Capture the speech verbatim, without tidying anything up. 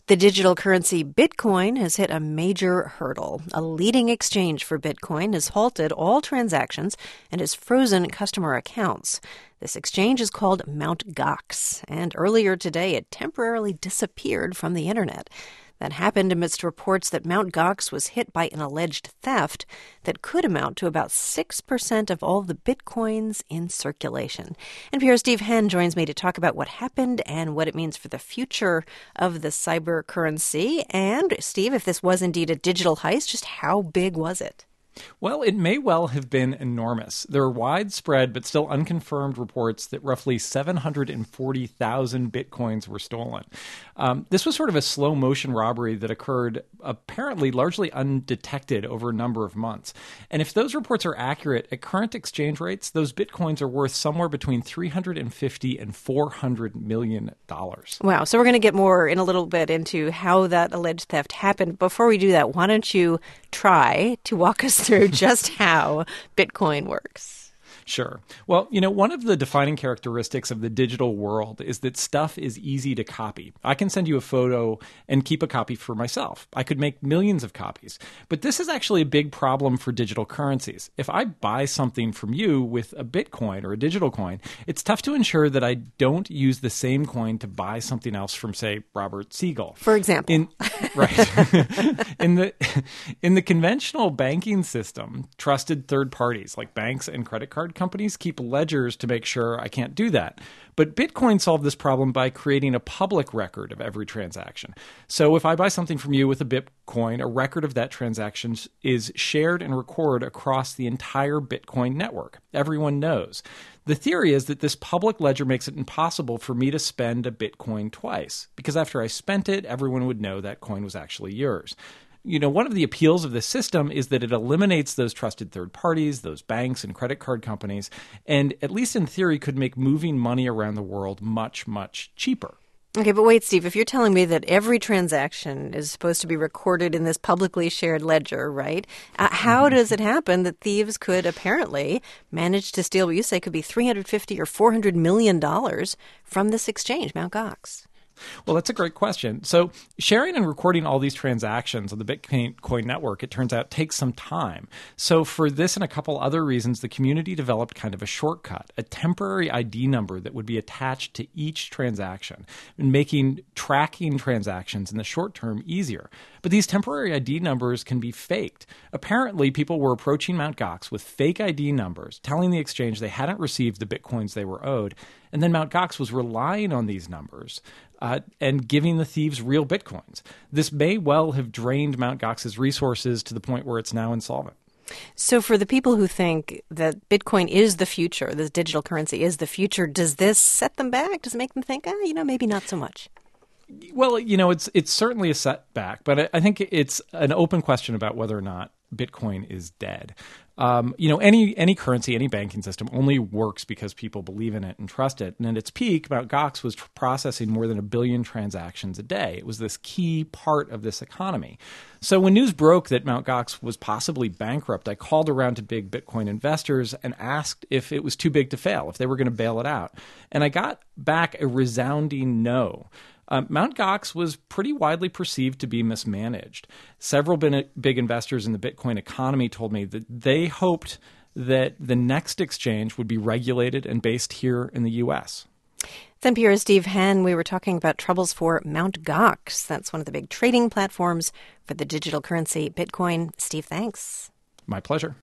The digital currency Bitcoin has hit a major hurdle. A leading exchange for Bitcoin has halted all transactions and has frozen customer accounts. This exchange is called Mt. Gox, and earlier today it temporarily disappeared from the internet. That happened amidst reports that Mt. Gox was hit by an alleged theft that could amount to about six percent of all the Bitcoins in circulation. N P R's Steve Henn joins me to talk about what happened and what it means for the future of the cyber currency. And, Steve, if this was indeed a digital heist, just how big was it? Well, it may well have been enormous. There are widespread but still unconfirmed reports that roughly seven hundred forty thousand Bitcoins were stolen. Um, this was sort of a slow-motion robbery that occurred apparently largely undetected over a number of months. And if those reports are accurate, at current exchange rates, those Bitcoins are worth somewhere between three hundred fifty and four hundred million dollars. Wow. So we're going to get more in a little bit into how that alleged theft happened. Before we do that, why don't you try to walk us through just how Bitcoin works? Sure. Well, you know, one of the defining characteristics of the digital world is that stuff is easy to copy. I can send you a photo and keep a copy for myself. I could make millions of copies. But this is actually a big problem for digital currencies. If I buy something from you with a Bitcoin or a digital coin, it's tough to ensure that I don't use the same coin to buy something else from, say, Robert Siegel. For example. In, right. in the in the conventional banking system, trusted third parties like banks and credit card companies keep ledgers to make sure I can't do that. But Bitcoin solved this problem by creating a public record of every transaction. So if I buy something from you with a Bitcoin, a record of that transaction is shared and recorded across the entire Bitcoin network. Everyone knows. The theory is that this public ledger makes it impossible for me to spend a Bitcoin twice, because after I spent it, everyone would know that coin was actually yours. You know, one of the appeals of this system is that it eliminates those trusted third parties, those banks and credit card companies, and at least in theory could make moving money around the world much, much cheaper. Okay, but wait, Steve, if you're telling me that every transaction is supposed to be recorded in this publicly shared ledger, right? Uh, how mm-hmm. does it happen that thieves could apparently manage to steal what you say could be three hundred fifty or four hundred million dollars from this exchange, Mt. Gox? Well, that's a great question. So sharing and recording all these transactions on the Bitcoin network, it turns out, takes some time. So for this and a couple other reasons, the community developed kind of a shortcut, a temporary I D number that would be attached to each transaction, making tracking transactions in the short term easier. But these temporary I D numbers can be faked. Apparently, people were approaching Mt. Gox with fake I D numbers, telling the exchange they hadn't received the Bitcoins they were owed. And then Mt. Gox was relying on these numbers uh, and giving the thieves real Bitcoins. This may well have drained Mt. Gox's resources to the point where it's now insolvent. So for the people who think that Bitcoin is the future, this digital currency is the future, does this set them back? Does it make them think, ah, you know, maybe not so much? Well, you know, it's it's certainly a setback, but I, I think it's an open question about whether or not Bitcoin is dead. Um, you know, any any currency, any banking system only works because people believe in it and trust it. And at its peak, Mt. Gox was tr- processing more than a billion transactions a day. It was this key part of this economy. So when news broke that Mt. Gox was possibly bankrupt, I called around to big Bitcoin investors and asked if it was too big to fail, if they were going to bail it out. And I got back a resounding no. Um, Mt. Gox was pretty widely perceived to be mismanaged. Several big investors in the Bitcoin economy told me that they hoped that the next exchange would be regulated and based here in the U S. It's N P R's Steve Henn. We were talking about troubles for Mt. Gox. That's one of the big trading platforms for the digital currency Bitcoin. Steve, thanks. My pleasure.